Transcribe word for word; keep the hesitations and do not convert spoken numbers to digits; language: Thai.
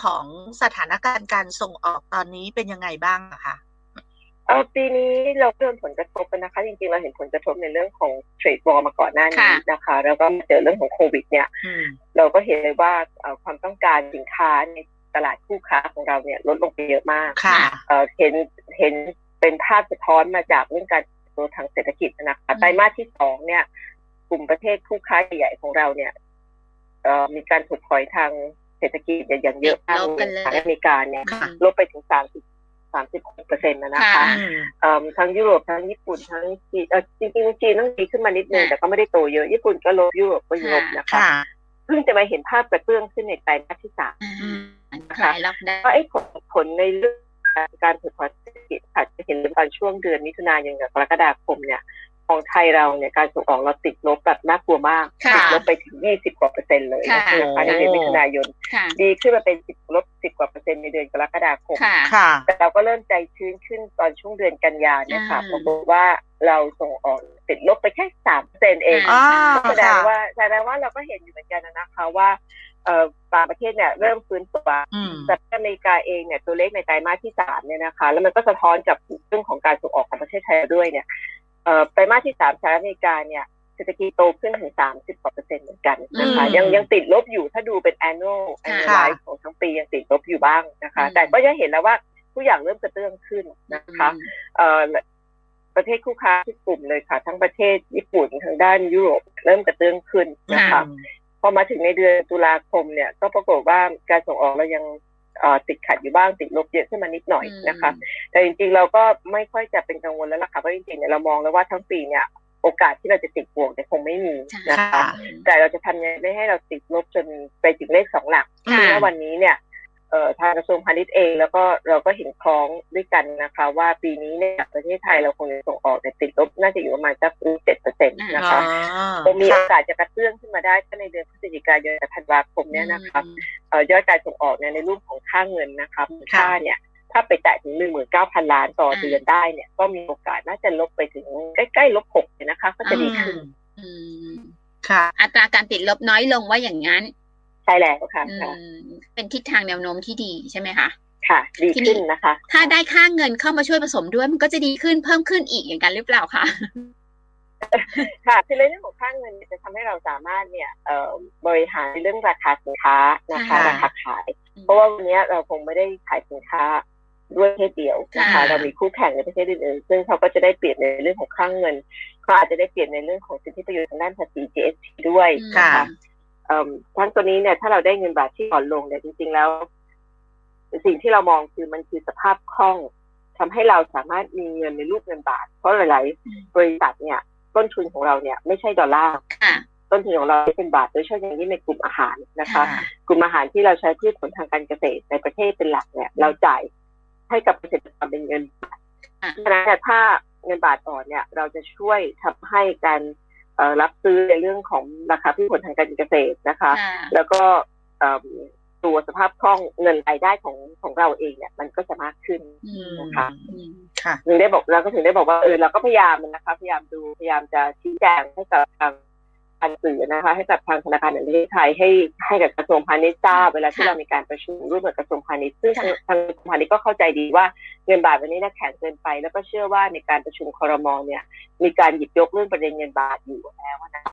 ของสถานการณ์การส่งออกตอนนี้เป็นยังไงบ้างอะคะเออปีนี้เราเริ่มผลกระทบกันนะคะจริงๆเราเห็นผลกระทบในเรื่องของเทรดวอร์มาก่อนหน้านี้นะคะแล้วก็เจอเรื่องของโควิดเนี่ยเราก็เห็นเลยว่าความต้องการสินค้าในตลาดคู่ค้าของเราเนี่ยลดลงไปเยอะมากเออเห็นเห็นเป็นภาพสะท้อนมาจากเรื่องการโตทางเศรษฐกิจนะคะไตรมาสที่สองเนี่ยกลุ่มประเทศคู่ค้าใหญ่ของเราเนี่ยเอ่อมีการถดถอยทางเศรษฐกิจอย่างเยอะมากทางอเมริกาเนี่ยลดไปถึงสามสิบสามสิบหกเปอร์เซ็นต์นะคะทั้งยุโรปทั้งญี่ปุ่นทั้งจีนจริงๆจีนต้องดีขึ้นมานิดนึงแต่ก็ไม่ได้โตเยอะญี่ปุ่นก็ลบยุโรปก็ลบนะคะเพิ่งจะมาเห็นภาพกระเตื้องขึ้นในไตรมาสที่สามนะคะก็ไอ้ผลผลในเรื่องการถดถอยเศรษฐกิจอาจจะเห็นตอนช่วงเดือนมิถุนายนกับกรกฎาคมเนี่ยของไทยเราเนี่ยการส่งออกเราติดลบแบบน่ากลัวมากติดลบไปถึงยี่สิบกว่าเปอร์เซ็นต์เลยนะคะในเดือนมิถุนายนดีขึ้นมาเป็นสิบลบสิบกว่าเปอร์เซ็นต์ในเดือนกรกฎาคมแต่เราก็เริ่มใจชื้นขึ้นตอนช่วงเดือนกันยายนเนี่ยค่ะผมบอกว่าเราส่งออกติดลบไปแค่สามเปอร์เซ็นต์เองแสดงว่าแสดงว่าเราก็เห็นอยู่เหมือนกันนะคะว่าเอ่อต่างประเทศเนี่ยเริ่มฟื้นตัวแต่อเมริกาเองเนี่ยตัวเลขในไตรมาสที่สามเนี่ยนะคะแล้วมันก็สะท้อนกับเรื่องของการส่งออกของประเทศไทยด้วยเนี่ยเอ่อไตรมาสที่สามสหรัฐอเมริกาเนี่ยเศรษฐกิจโตขึ้นถึงสามสิบกว่าเปอร์เซ็นต์เหมือนกันนะคะยังยังติดลบอยู่ถ้าดูเป็น annual annualize ของทั้งปียังติดลบอยู่บ้างนะคะแต่ก็จะเห็นแล้วว่าทุกอย่างเริ่มกระเตื้องขึ้นนะคะเอ่อประเทศคู่ค้าทุกกลุ่มเลยค่ะทั้งประเทศญี่ปุ่นทางด้านยุโรปเริ่มกระเตื้องขึ้นนะคะพอมาถึงในเดือนตุลาคมเนี่ยก็ปรากฏว่าการส่งออกเรายังติดขัดอยู่บ้างติดลบเยอะขึ้นมานิดหน่อยนะคะแต่จริงๆเราก็ไม่ค่อยจะเป็นกังวลแล้วล่ะค่ะเพราะจริงๆเนี่ยเรามองแล้วว่าทั้งปีเนี่ยโอกาสที่เราจะติดบวกเนี่ยคงไม่มีนะคะแต่เราจะทำยังไงไม่ให้เราติดลบจนไปถึงเลขสองหลักซึ่งวันนี้เนี่ยทางกระทรวงพาณิชย์เองแล้วก็เราก็เห็นคล้องด้วยกันนะคะว่าปีนี้เนี่ยประเทศไทยเราคงจะส่งออกแต่ติดลบน่าจะอยู่ประมาณสักเจ็ดเปอร์เซ็นต์นะคะคงมีโอกาสจะกระเตื้องขึ้นมาได้ถ้าในเดือนพฤศจิกายนกับธันวาคมเนี่ยนะคะยอดการส่งออกเนี่ยในรูปของค่าเงินนะคะมูลค่าเนี่ยถ้าไปแตะถึง หนึ่งหมื่นเก้าพัน ล้านต่อเดือนได้เนี่ยก็มีโอกาสน่าจะลบไปถึงใกล้ๆลบหกเลยนะคะก็จะดีขึ้นค่ะอัตราการติดลบน้อยลงว่าอย่างนั้นใช่แล้วค่ะเป็นทิศทางแนวโน้มที่ดีใช่ไหมคะค่ะดีขึ้นนะคะถ้าได้ค่าเงินเข้ามาช่วยผสมด้วยมันก็จะดีขึ้นเพิ่มขึ้นอีกอย่างกันหรือเปล่าคะค่ะคือเรื่องของค่าเงินจะทำให้เราสามารถเนี่ยบริหารเรื่องราคาสินค้านะคะราคาขายเพราะว่าวันนี้เราคงไม่ได้ขายสินค้าด้วยประเทศเดียวนะคะเรามีคู่แข่งในประเทศอื่นๆซึ่งเขาก็จะได้เปรียบในเรื่องของค่าเงินเขาอาจจะได้เปรียบในเรื่องของสิทธิประโยชน์ทางด้านภาษี จี เอส ที ด้วยนะคะทั้งตัวนี้เนี่ยถ้าเราได้เงินบาทที่อ่อนลงเนี่ยจริงๆแล้วสิ่งที่เรามองคือมันคือสภาพคล่องทำให้เราสามารถมีเงินในรูปเงินบาทเพราะหลายๆบริษัทเนี่ยต้นทุนของเราเนี่ยไม่ใช่ดอลลาร์ต้นทุนของเราเป็นบาทโดยเฉพาะอย่างยิ่งในกลุ่มอาหารนะคะกลุ่มอาหารที่เราใช้พืชผลทางการเกษตรในประเทศเป็นหลักเนี่ยเราจ่ายให้กับเกษตรกรเป็นเงินบาทฉะนั้นถ้าเงินบาทอ่อนเนี่ยเราจะช่วยทำให้การรับซื้อในเรื่องของราคาพืชผลทางการเกษตรนะคะแล้วก็ตัวสภาพคล่องเงินรายได้ของของเราเองเนี่ยมันก็จะมากขึ้นนะคะถึงได้บอกเราก็ถึงได้บอกว่าเออเราก็พยายามนะคะพยายามดูพยายามจะชี้แจงให้กับทางการสื่อนะคะให้กับทางธนาคารแห่งประเทศไทยให้ให้กับกระทรวงพาณิชย์ทราบเวลาที่เรามีการประชุมร่วมกับกระทรวงพาณิชย์ซึ่งทางกระทรวงพาณิชย์ก็เข้าใจดีว่าเงินบาทวันนี้น่าแข็งเกินไปแล้วก็เชื่อว่าในการประชุมครม.เนี่ยมีการหยิบยกเรื่องประเด็นเงินบาทอยู่แล้วนะ